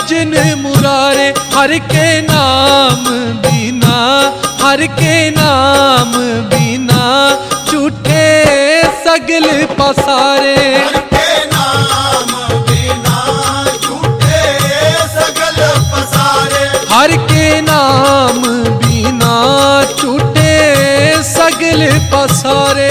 अर्जुन मुरारे, हर के नाम बिना, हर के नाम बिना झूठे सगल पसारे। हर के नाम बिना झूठे सगल पसारे। हर के नाम बिना झूठे सगल पसारे।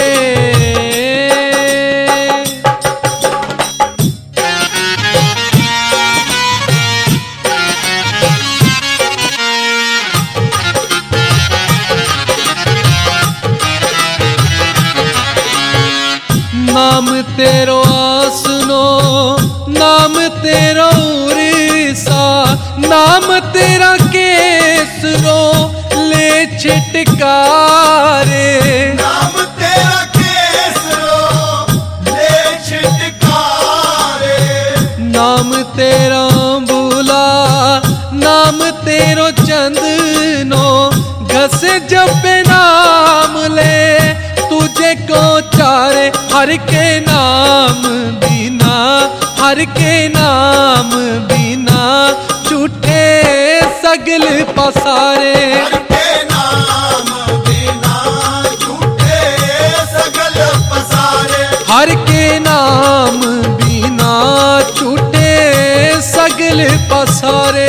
नाम तेरो आसनो, नाम तेरा उरीसा, नाम तेरा केसरो ले छिटकारे। नाम तेरा केसरो ले छिटकारे। नाम तेरा बुला, नाम तेरो चंदनो, घसे जपे नाम ले तुझे को चारे। हर के नाम बिना, हर के नाम बिना झूठे सगल पसारे। हर के नाम बिना झूठे सगल पसारे। हर के नाम बिना झूठे सगल पसारे।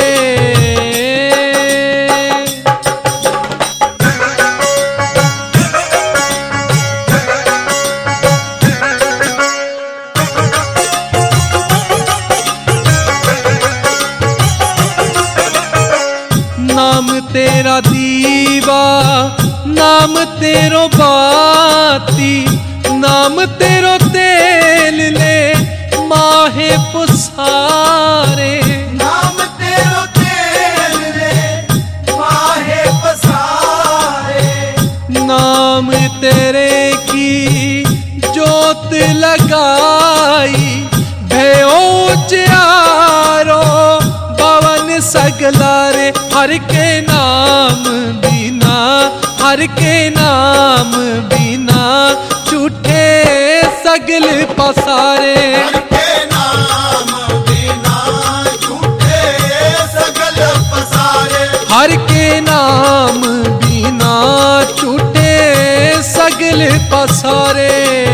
नाम तेरा दीवा, नाम तेरो बाती, नाम तेरो तेल ले माहे पुसारे। नाम तेरो तेल ले माहे पसारे। नाम तेरे की जोत लगाई, भयो उजियारो पवन सगलारे। हर के नाम बिना, हर के नाम बिना झूठे सगल पसारे। हर के नाम बिना झूठे सगल पसारे। हर के नाम बिना झूठे सगल पसारे।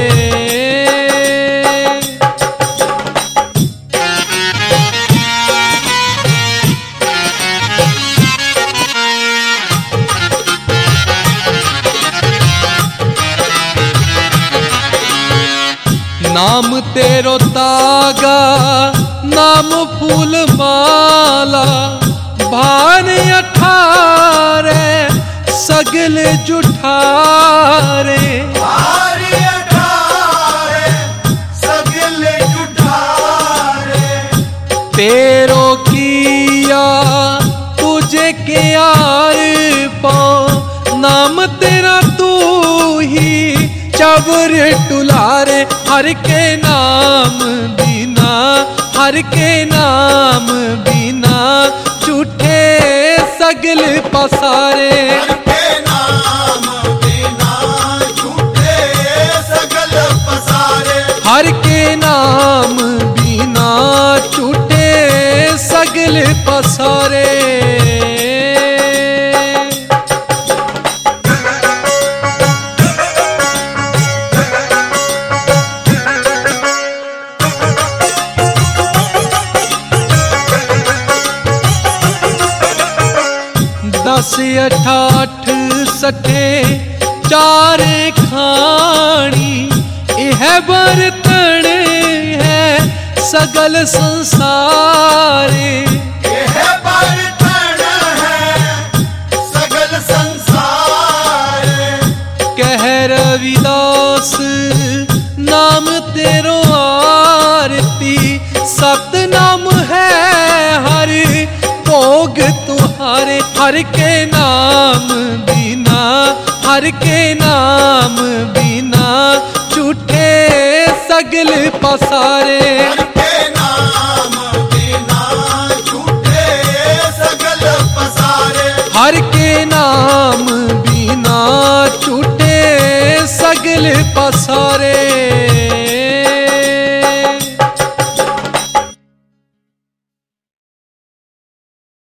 नाम तेरो तागा, नाम फूल माला, भान अठारे सगल जुठारे। भार अठारे सगल जुठारे। तेरो किया तुझे के यार पाओ, नाम तेरा तू ही चबर टुलारे। हर के नाम बिना, हर के नाम बिना झूठे सगल पसारे। हर के नाम बिना झूठे सगल पसारे। हर के नाम बिना झूठे सगल पसारे। दस अठाठ सठे चार खानी, यह बर्तन है सगल संसारे। यह बर्तन है सगल संसारे। कह रविदास नाम तेरो आरती, सतनाम है हर भोग तुम्हारे। हर के नाम बिना, हर के नाम बिना झूठे सगल पसारे। हर के नाम बिना झूठे सगल पसारे। हर के नाम बिना झूठे सगल पसारे।